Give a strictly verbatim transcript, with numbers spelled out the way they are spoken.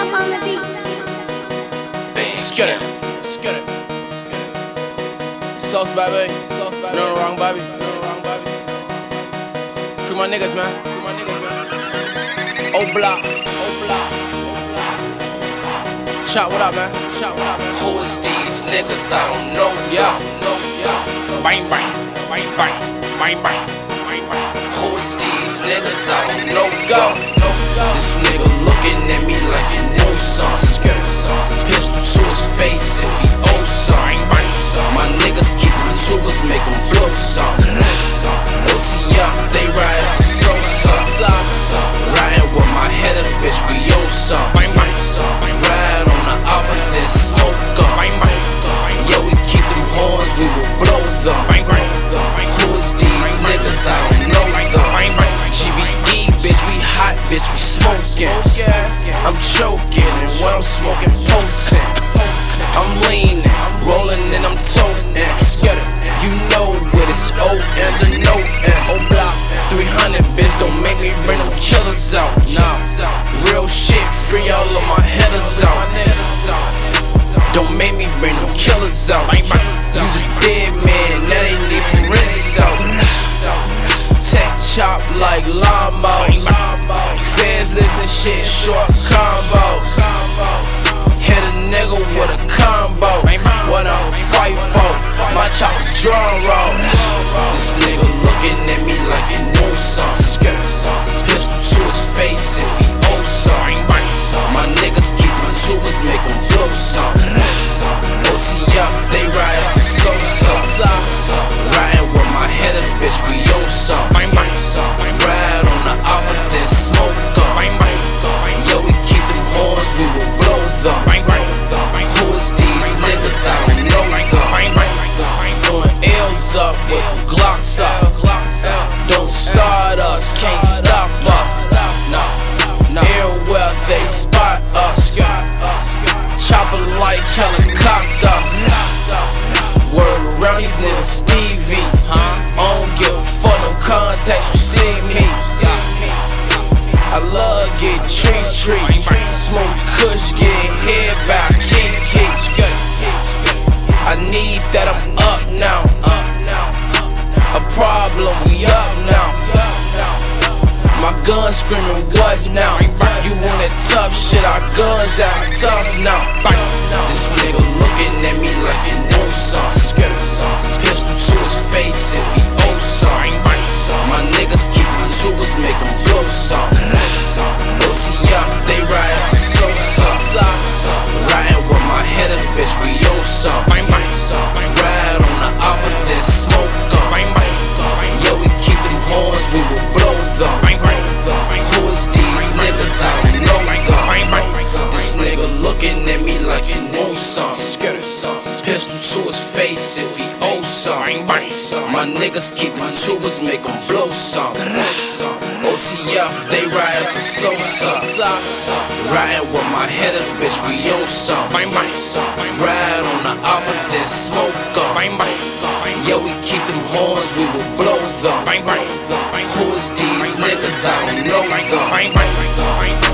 Top on the beat. Skid it, skid it, skid it. Sauce, baby, sauce, baby. No wrong, baby, no wrong, baby. Free my niggas, man. Free my niggas, man. Oh block, oh block, oh block. Chop, what up, man? Chop, what up, man? Who is these niggas? I don't know. Yeah, no, yeah. Bang, bang, bang, bang, bang, bang, bang, bang. Who is these niggas? I don't know. Go, no, go. This nigga looking at me like he know something. Pistol to his face if he owe something. My niggas keep them tubers, make them blow something. O T F, they riding for so something. Riding with my headers, bitch, we owe something. Ride on the album, then smoke up. Yeah, we keep them horns, we will blow them. Who is these niggas? I don't know them. G B E, bitch, we hot, bitch, we smoking. I'm choking, and what I'm smoking potent. I'm leaning, rolling, and I'm toting. You know what it's O and the no and O block three hundred, bitch, don't make me bring them killers out. Nah, real shit, free all of my headers out. Don't make me bring them killers out. Use a dead man, now they need forensics out. Tech chop like lawnmowers. Fans listening shit, short combos. Hit a nigga with a combo. What I'm fight for, my chop's drum roll. This nigga looking at me like he know something. Pistol to his face if he owe something. My niggas keep them tubers, make them blow something. O T F, they riding for so something. Riding with my headers, bitch, we owe something. Ride on the album, then smoke up. Yeah, we keep them horns, we will blow them. Who is these niggas? I don't know them. Throwing L's up with Glocks up. Don't start us, can't stop us. No, no. Everywhere they spot us. Chopper like helicopters. Word around these niggas Stevie. I don't give a fuck, no contacts, you see me. I love get tree tree. Smoke kush, get hit by Kiki. I need that, I'm up now. A problem, we up now. My gun screaming, what now? You want that tough shit, our guns out tough now. This nigga looking at me like he know something. Pistol to his face if he owe something. My niggas keep them tubers, make them blow something. O T F, they riding for so something. Riding with my headers, bitch, we owe something. Ride on the album, then smoke up. Yeah, we keep them horns, we will blow them. Who is these niggas? I don't know them. This nigga looking at me like he know something. Pistol to his face if he owe something. My niggas keep them tubers, make them blow something. O T F, they riding for so something. Riding with my headers, bitch, we owe something. Ride on the album, then smoke up. Yeah, we keep them horns, we will blow them. Who is these niggas? I don't know them.